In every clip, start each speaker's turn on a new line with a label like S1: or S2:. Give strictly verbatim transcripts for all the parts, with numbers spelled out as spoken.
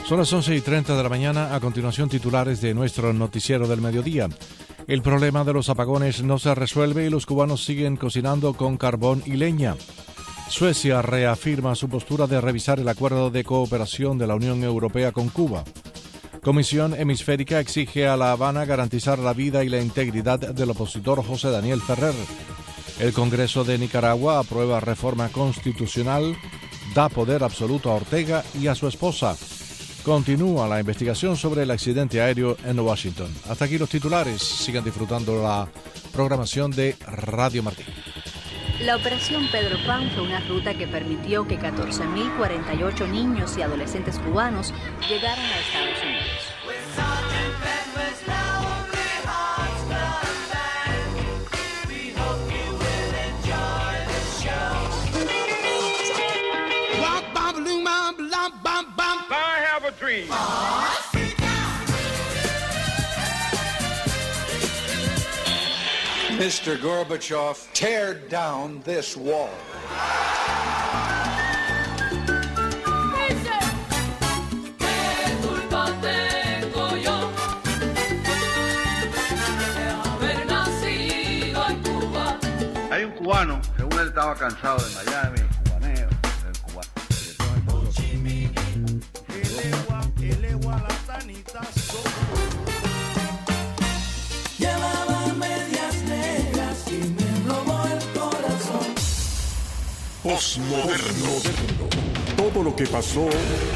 S1: Son las once y treinta de la mañana. A continuación, titulares de nuestro noticiero del mediodía. El problema de los apagones no se resuelve y los cubanos siguen cocinando con carbón y leña. Suecia reafirma su postura de revisar el acuerdo de cooperación de la Unión Europea con Cuba. Comisión Hemisférica exige a La Habana garantizar la vida y la integridad del opositor José Daniel Ferrer. El Congreso de Nicaragua aprueba reforma constitucional, da poder absoluto a Ortega y a su esposa. Continúa la investigación sobre el accidente aéreo en Washington. Hasta aquí los titulares. Sigan disfrutando la programación de Radio Martín.
S2: La Operación Pedro Pan fue una ruta que permitió que catorce mil cuarenta y ocho niños y adolescentes cubanos llegaran a Estados Unidos.
S3: mister Gorbachev, tear down this wall.
S4: Hay un cubano, según él estaba cansado de Miami, cubaneo, el cubano.
S5: Llevaba medias negras y me robó el corazón.
S6: Postmoderno. Todo lo que pasó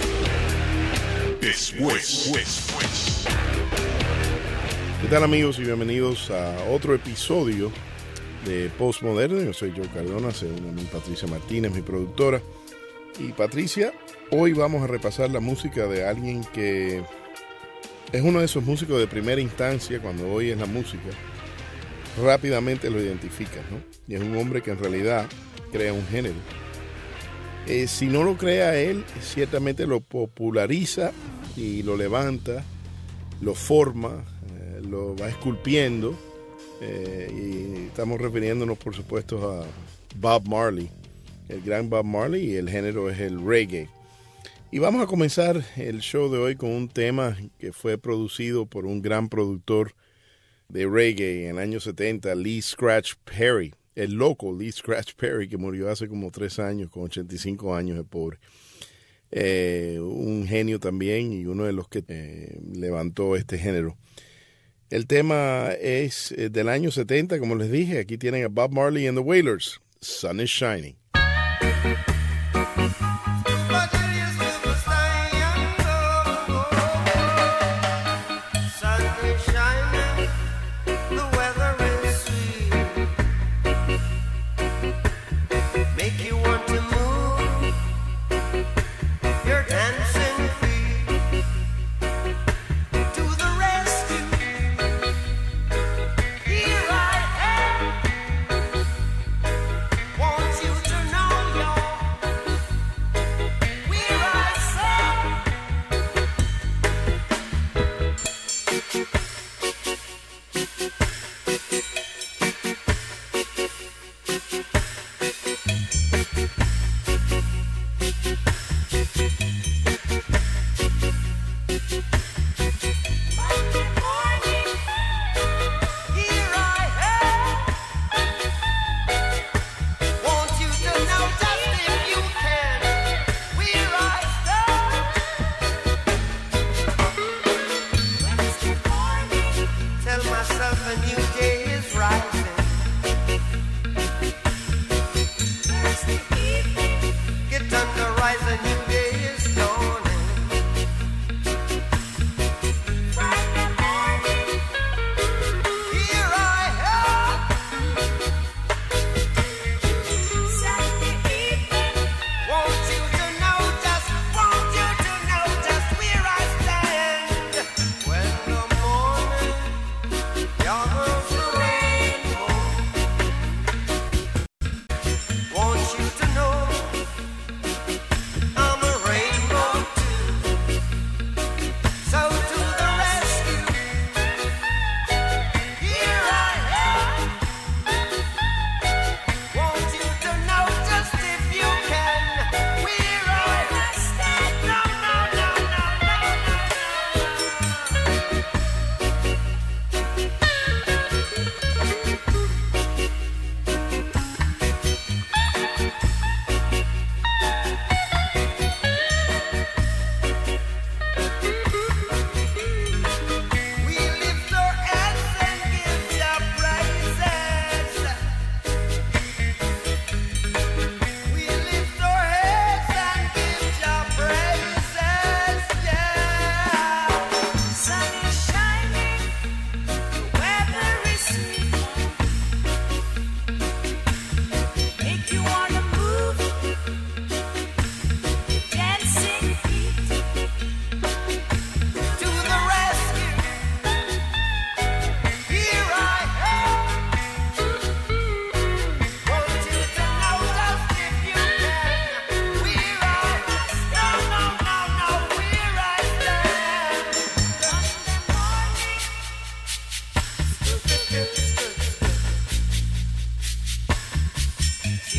S6: después. después.
S7: ¿Qué tal, amigos? Y bienvenidos a otro episodio de Postmoderno. Yo soy Joe Cardona, se une a mí Patricia Martínez, mi productora. Y Patricia, hoy vamos a repasar la música de alguien que es uno de esos músicos de primera instancia. Cuando oyes la música, rápidamente lo identificas, ¿no? Y es un hombre que en realidad crea un género. Eh, si no lo crea él, ciertamente lo populariza y lo levanta, lo forma, eh, lo va esculpiendo. Eh, y estamos refiriéndonos, por supuesto, a Bob Marley, el gran Bob Marley, y el género es el reggae. Y vamos a comenzar el show de hoy con un tema que fue producido por un gran productor de reggae en el año setenta, Lee Scratch Perry, el loco Lee Scratch Perry, que murió hace como tres años, con ochenta y cinco años, el pobre. Eh, un genio también y uno de los que eh, levantó este género. El tema es del año setenta, como les dije. Aquí tienen a Bob Marley and the Wailers, Sun is Shining.
S5: We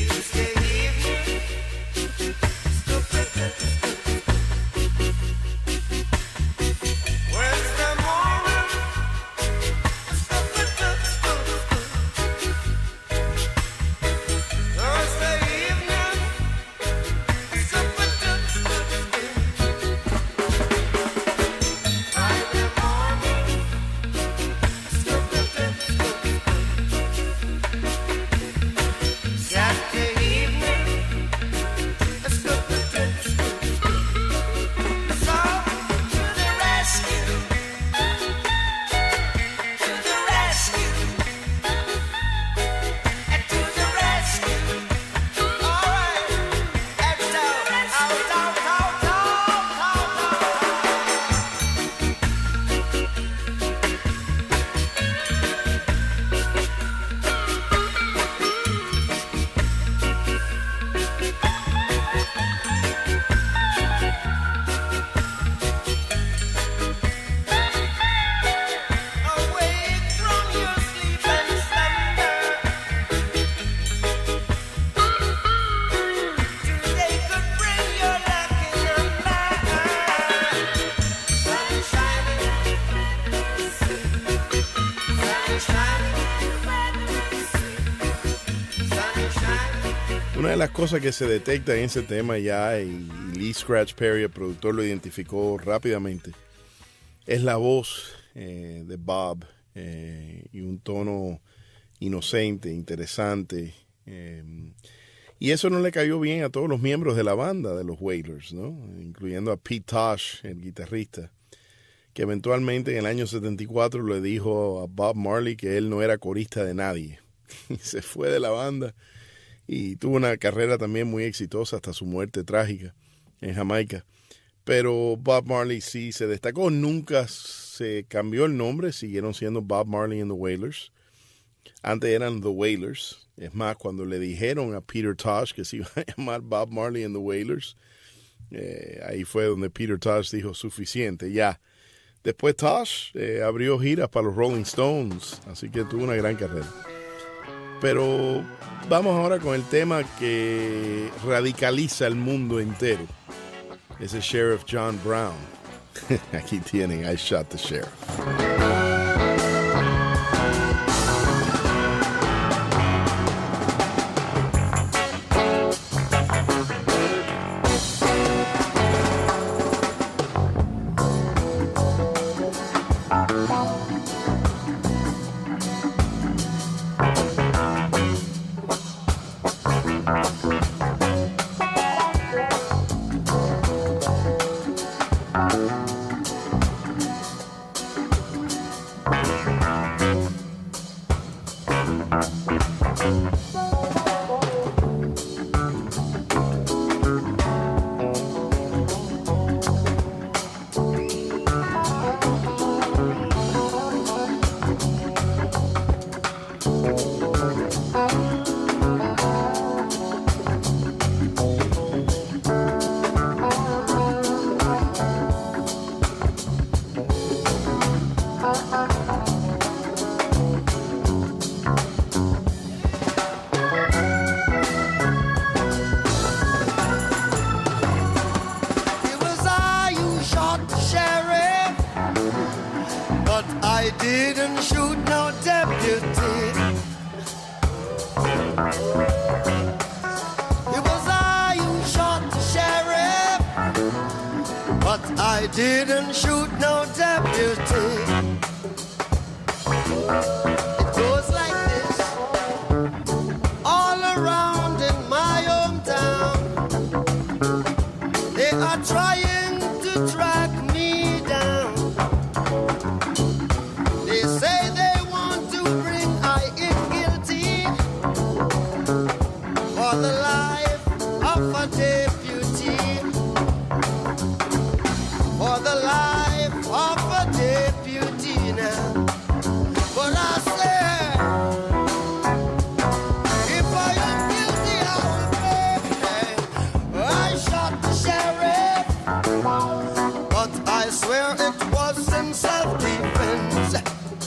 S7: Una de las cosas que se detecta en ese tema ya, y Lee Scratch Perry, el productor, lo identificó rápidamente, es la voz eh, de Bob eh, y un tono inocente, interesante. Eh, y eso no le cayó bien a todos los miembros de la banda de los Wailers, ¿no? Incluyendo a Pete Tosh, el guitarrista, que eventualmente en el año setenta y cuatro le dijo a Bob Marley que él no era corista de nadie. Y se fue de la banda y tuvo una carrera también muy exitosa hasta su muerte trágica en Jamaica. Pero Bob Marley sí se destacó, nunca se cambió el nombre, siguieron siendo Bob Marley and the Wailers. Antes eran The Wailers. Es más, cuando le dijeron a Peter Tosh que se iba a llamar Bob Marley and the Wailers, eh, ahí fue donde Peter Tosh dijo suficiente, ya. Después Tosh eh, abrió giras para los Rolling Stones, así que tuvo una gran carrera. Pero vamos ahora con el tema que radicaliza el mundo entero. Ese Sheriff John Brown. Aquí tienen I Shot the Sheriff.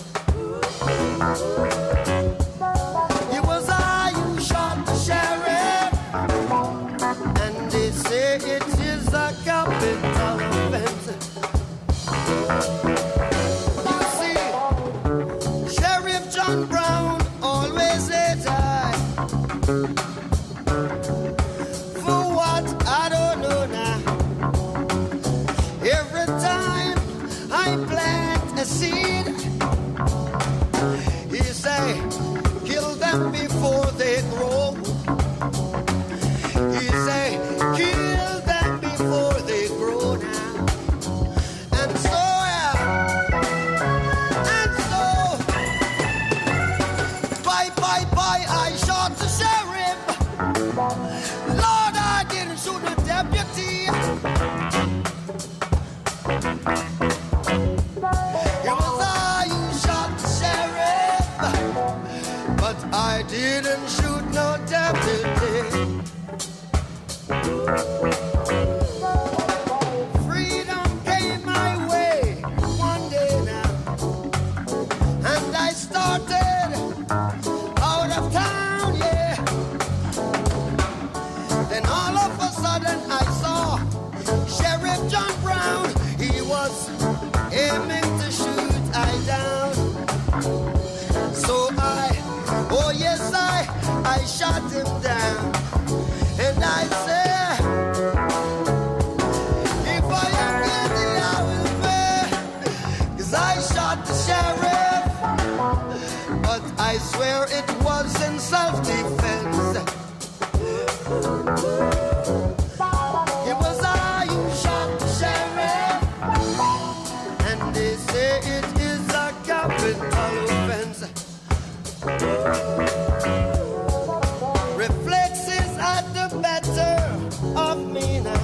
S5: It was I who shot the sheriff.
S8: capital offense. You see, Sheriff John Brown always said I, for what I don't know now. Every time I plant a seed, he say, kill them before they grow. He say, kill them before they grow now. And so, and so, bye, bye, bye, I shot the sheriff. Lord, I didn't shoot the deputy. It was I who shot the sheriff, but I didn't shoot no deputy. Freedom came my way one day now, and I started out of town, yeah. Then all of a sudden I saw Sheriff John Brown. He was aiming to shoot I down. So I, oh yes I, I shot him down. And I say, if I am guilty, I will pay. Cause I shot the sheriff, but I swear it was in self-defense. It was I who shot the sheriff, and they say it is a capital offense. Reflexes at the better of me now.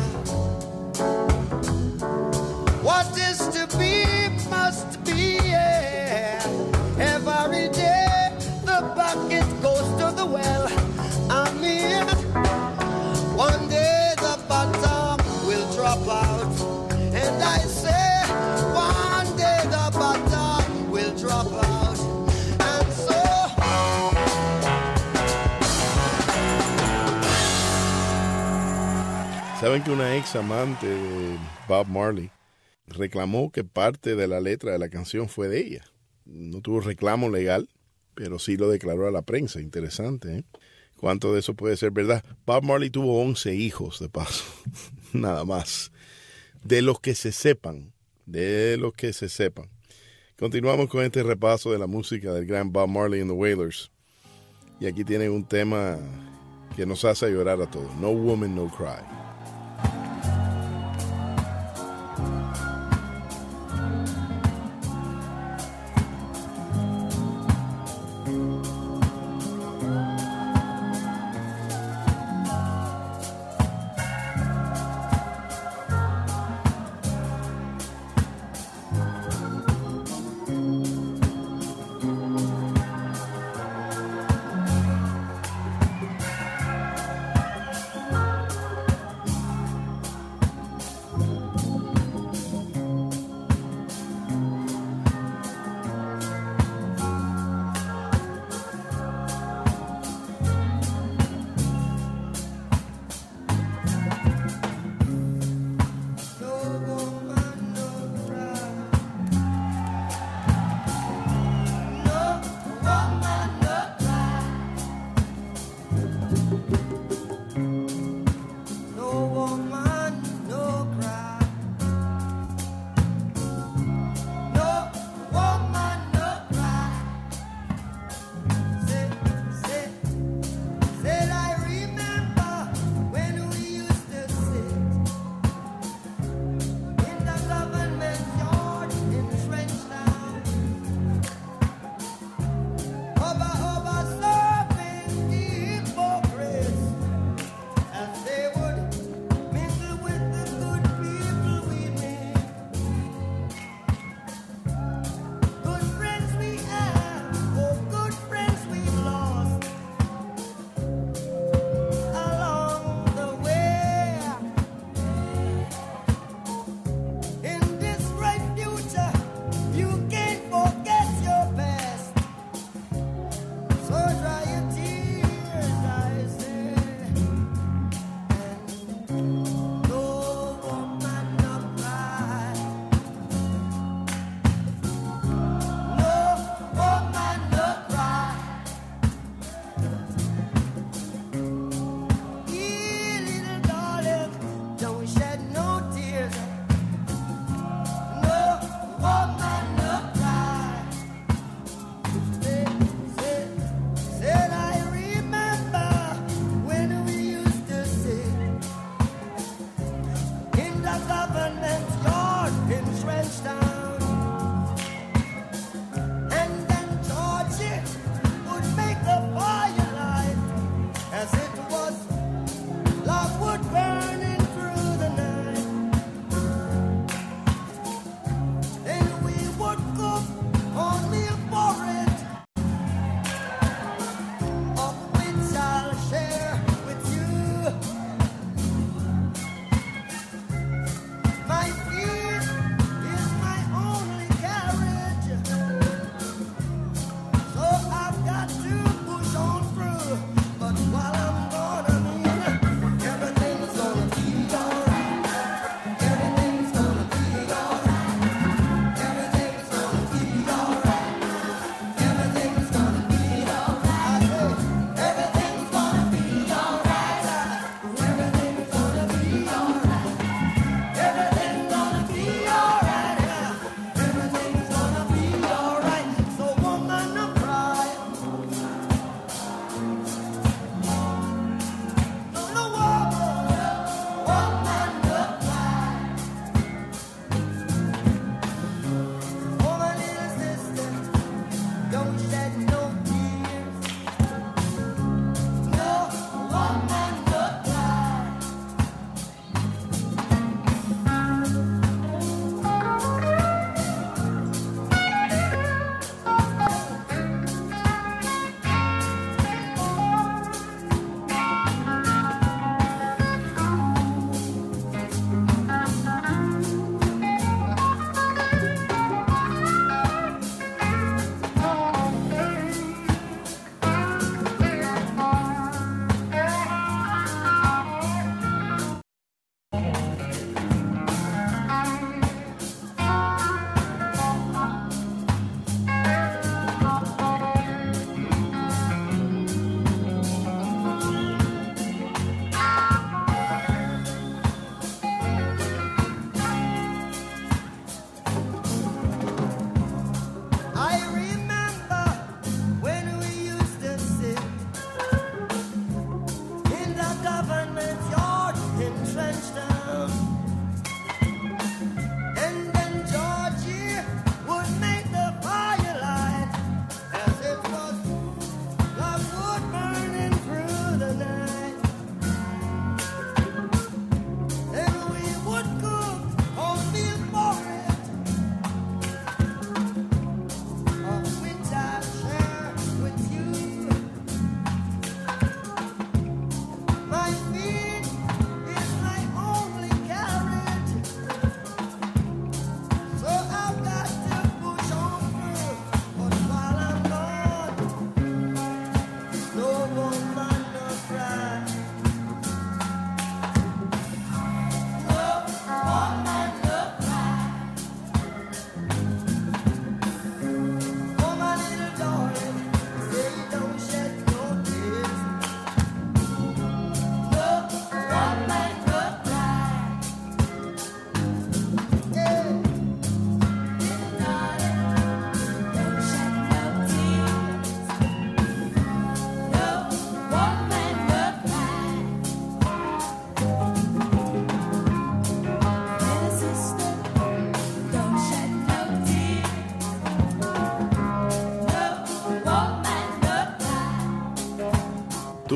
S8: What is to be must be, yeah. Every day the bucket goes to the well. I mean, one day the bottom will drop out, and I say, one day the bottom will drop out, and so.
S7: Saben que una ex amante de Bob Marley reclamó que parte de la letra de la canción fue de ella. No tuvo reclamo legal, pero sí lo declaró a la prensa. Interesante, ¿eh? ¿Cuánto de eso puede ser verdad? Bob Marley tuvo once hijos, de paso. Nada más. De los que se sepan. De los que se sepan. Continuamos con este repaso de la música del gran Bob Marley and the Wailers. Y aquí tienen un tema que nos hace llorar a todos. No Woman, No Cry.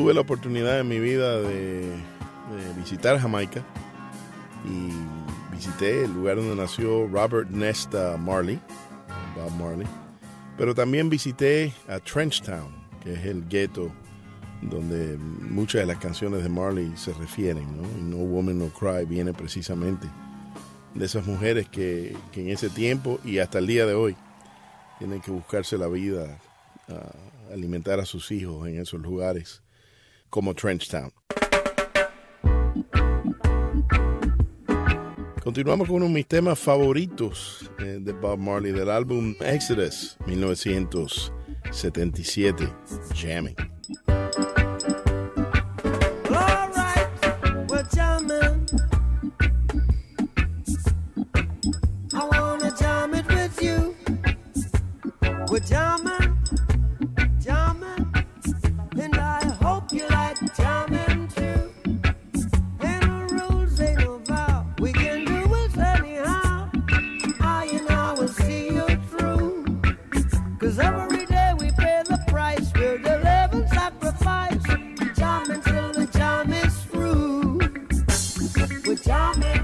S7: tuve la oportunidad en mi vida de, de visitar Jamaica y visité el lugar donde nació Robert Nesta Marley, Bob Marley, pero también visité a Trenchtown, que es el gueto donde muchas de las canciones de Marley se refieren, ¿no? No Woman No Cry viene precisamente de esas mujeres que, que en ese tiempo y hasta el día de hoy tienen que buscarse la vida, uh, alimentar a sus hijos en esos lugares como Trenchtown. Continuamos con uno de mis temas favoritos eh, de Bob Marley del álbum Exodus mil novecientos setenta y siete, Jamming.
S8: All right, we're jamming. I wanna jam it with you. We're jamming, jamming, and I hope you like jamming too. Ain't no rules, ain't no vow. We can do it anyhow. I and I will see you through. 'Cause every day we pay the price. We're the living sacrifice. Jamming till the jam is through. We're jamming.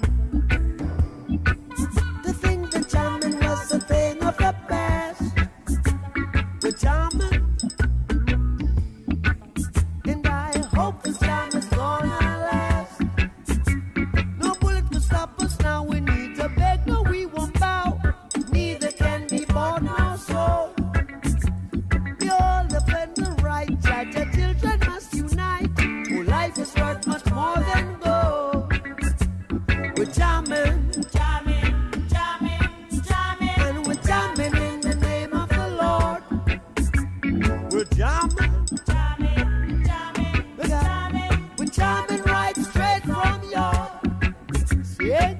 S8: To think that jamming was a thing of the past. We're jamming. And I hope this jam is gonna last. No bullet will stop us now. We need to beg, no, we won't bow. Neither can be bought nor sold. We all defend the right. Judge our children must unite. Oh, life is worth much more than gold. We're jamming, jamming, jamming, jamming, and we're jamming in the name of the Lord. We're jamming, jamming, jamming, jamming, we're jamming right straight from your yeah.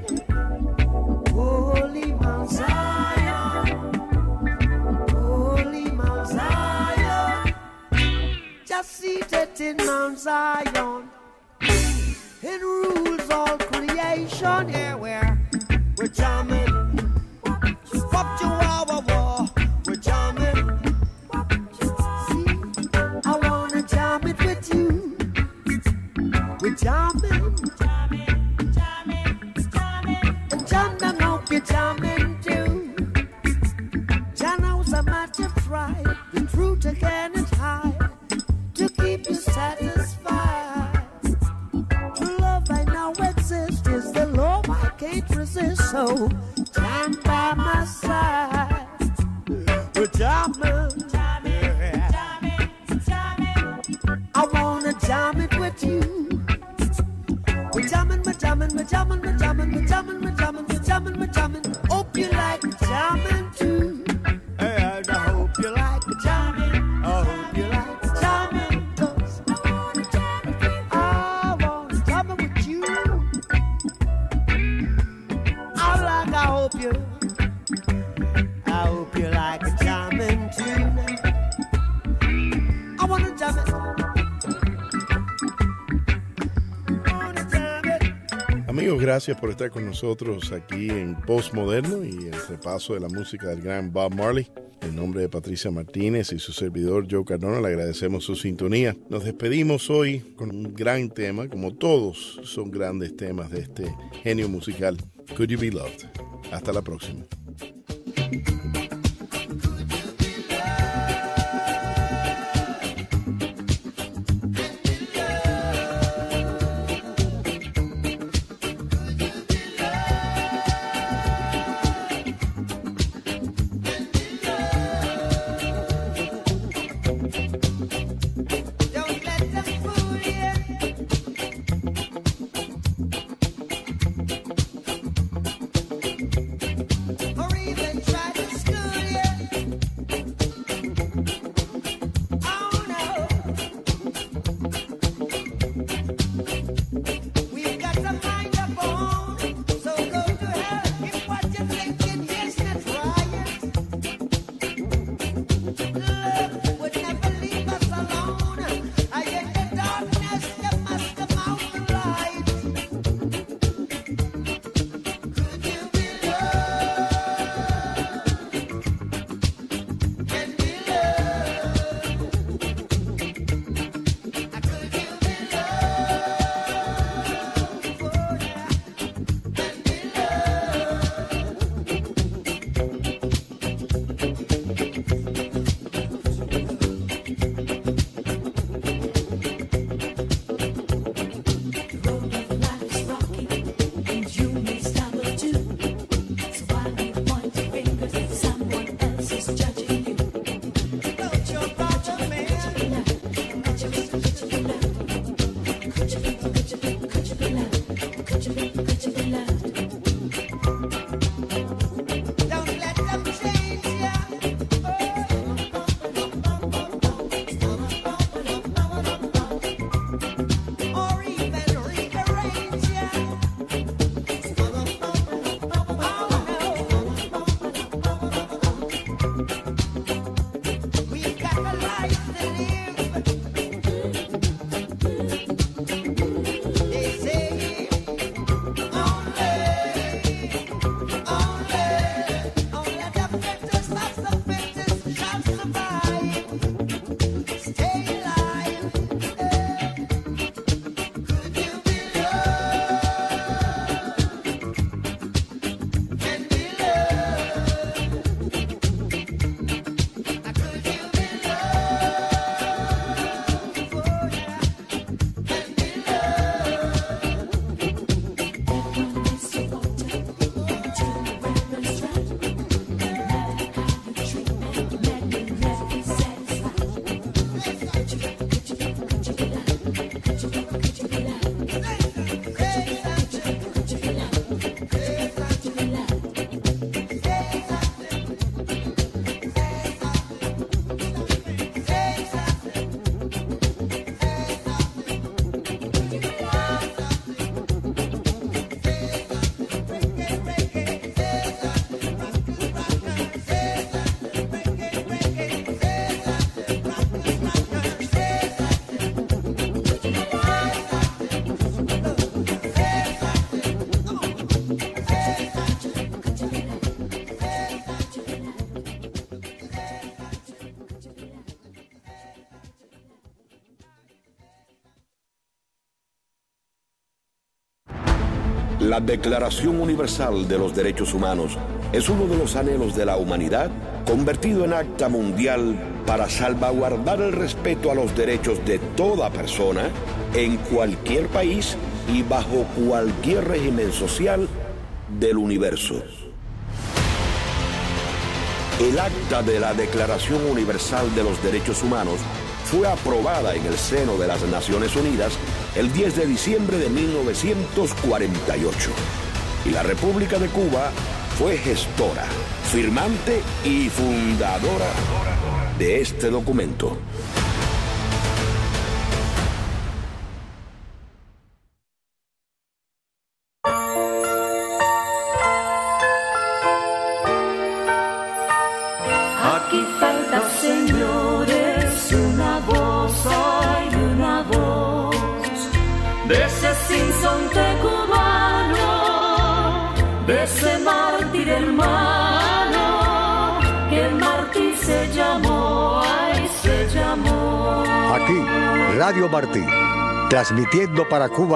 S8: Holy Mount Zion, Holy Mount Zion, just seated in Mount Zion. It rules all creation. Here we're we're jamming. Pop Chihuahua war. We're jamming. See, I wanna jam it with you. We're jamming, jamming, jamming, jamming. And John, I hope you're jamming too. John knows how much you try. The truth again is high to keep you satisfied. True love I know exists is the love I can't resist. So stand by my side. We're jamming, jamming, jamming, jamming. I wanna jam it with you. We're jamming, we're jamming, we're jamming, we're jamming, we're jamming, we're jamming, we're jamming, we're jamming. Hope you like jamming too. And I hope you like jamming. I hope you like jamming. 'Cause I wanna jam it with you. I wanna jam it with you. I like, I hope you, I hope you like jamming too. I wanna jam it. I wanna jam it.
S7: Amigos, gracias por estar con nosotros aquí en Postmoderno y el repaso de la música del gran Bob Marley. En nombre de Patricia Martínez y su servidor Joe Cardona, le agradecemos su sintonía. Nos despedimos hoy con un gran tema, como todos son grandes temas de este genio musical, Could You Be Loved. Hasta la próxima.
S8: Don't let them fool you. Or even try to school
S9: La Declaración Universal de los Derechos Humanos es uno de los anhelos de la humanidad convertido en acta mundial para salvaguardar el respeto a los derechos de toda persona en cualquier país y bajo cualquier régimen social del universo. El acta de la Declaración Universal de los Derechos Humanos fue aprobada en el seno de las Naciones Unidas el diez de diciembre de mil novecientos cuarenta y ocho. Y la República de Cuba fue gestora, firmante y fundadora de este documento.
S5: Aquí falta, señores, una voz, hay una voz de ese sinsonte cubano, de ese mártir hermano, que el mártir se llamó, ay, se llamó.
S10: Aquí, Radio Martí, transmitiendo para Cuba